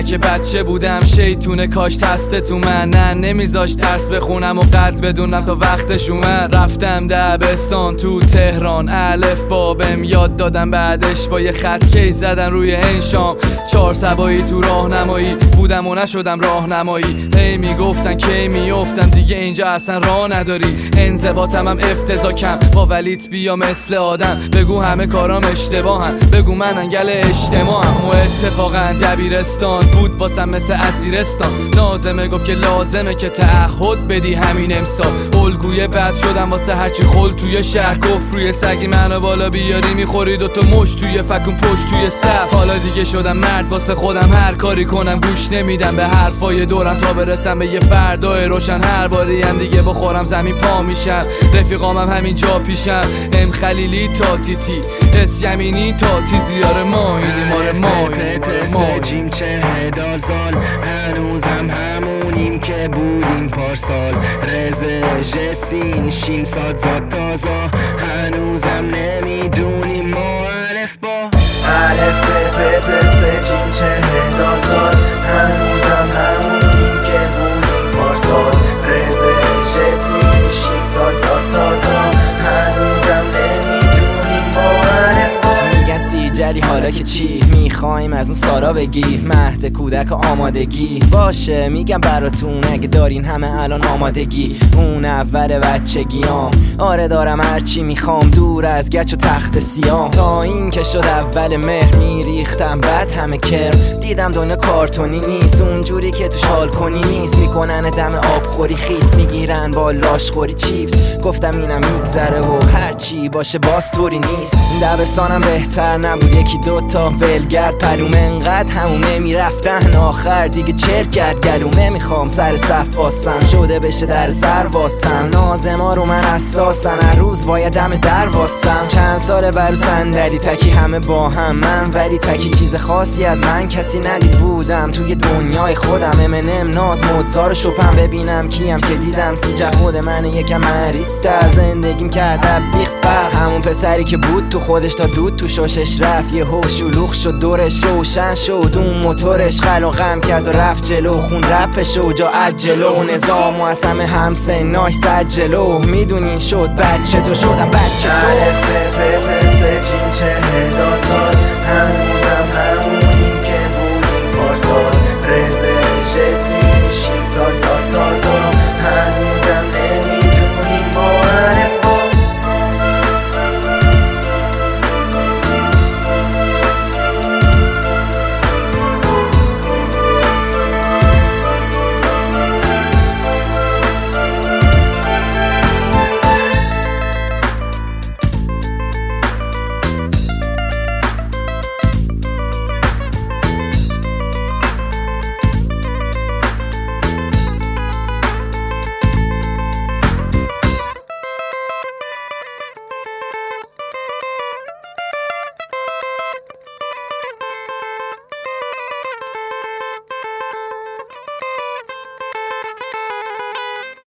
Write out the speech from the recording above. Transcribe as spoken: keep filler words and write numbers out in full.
که بچه بودم شیطونه کاش تسته تو من، نه نمیذاش درس بخونم و قد بدونم تا وقتش اومد. رفتم دبستان تو تهران، الف با بهم یاد دادم، بعدش با یه خط کیس زدن روی انشام. چهار سبایی تو راهنمایی بودم و نشدم راهنمایی. هی میگفتن کی میافتم دیگه اینجا اصلا راه نداری. انضباطم هم افتضاحم، با ولیت بیا مثل آدم. بگو همه کارام اشتباهن، بگو من انگل اجتماعم. و اتفاقا دبیرستان بود واسم مثل اسیرستان. نازمه گفت که لازمه که تعهد بدی همین امسال. الگوی بد شدم واسه هرچی خل توی شهر گفت. روی سگی منو بالا بیاری میخوری دوتا مش توی فکون پشت توی صف. حالا دیگه شدم مرد واسه خودم، هر کاری کنم گوش نمیدم به حرفای دورم تا برسم به یه فردای روشن. هر باری هم دیگه بخورم زمین پا میشم، رفیقامم همین جا پیشم. ام خلیلی تا تیتی، اس یمینی تا تیزیار ما اینی ماره ما اینی ماره ما جیم چه هدار سال هنوزم همونیم که بودیم پارسال. رزه جسین شین ساد زاد تازا هنوزم نمیدونیم ما الف با الف پ پ س جیم چه هدار سال هنوزم همونیم که بودیم پارسال. رزه جسین شین ساد زاد تازا هنوزم نمیدونیم ما الف با. میگن سیجلی حالا که چی میخوایم از اون سارا بگی، مهد کودک آمادگی باشه. میگم براتون اگه دارین همه الان آمادگی، اون اول بچگیام. آره دارم هرچی میخوام دور از گچ و تخت سیام. تا این که شد اول مهر میریختم بعد همه کرم. دیدم دنیا کارتونی نیست، اونجوری که توش حال کنی نیست. میکنن دم آب خوری خیس، میگیرن با لاش خوری چیپس. گفتم اینم میگذره و هرچی باشه باز طوری نیست. دبستانم بهتر نبود، یکی دوتا ولگرد پلومه انقدر همومه میرفتن آخر دیگه چرک کرد گلومه. میخوام سر صف واسم شده بشه در سر واسم. نازما رو من اساسن هر روز باید دم در واسم. چند ساله برو صندلی تکی همه با هم من، ولی تکی چیز خاصی از من کسی ندید. بودم توی دنیای خودم، امنم ناز موزار شپم. ببینم کیم که دیدم سیجه خود من یکم مریستر. زندگیم کرده بیخ فرق، همون پسری که بود تو خودش تا دود تو شوشش رفت. یه هو شلوغ شد دورش روشن شد، اون موتورش خل و غم کرد و رفت جلو. خون رپش و جا عجلو نظام و از همه همسناش صد جلو. میدونین شد بچه تو شدم بچه تو. الف پ پ س جیم چه هدار سال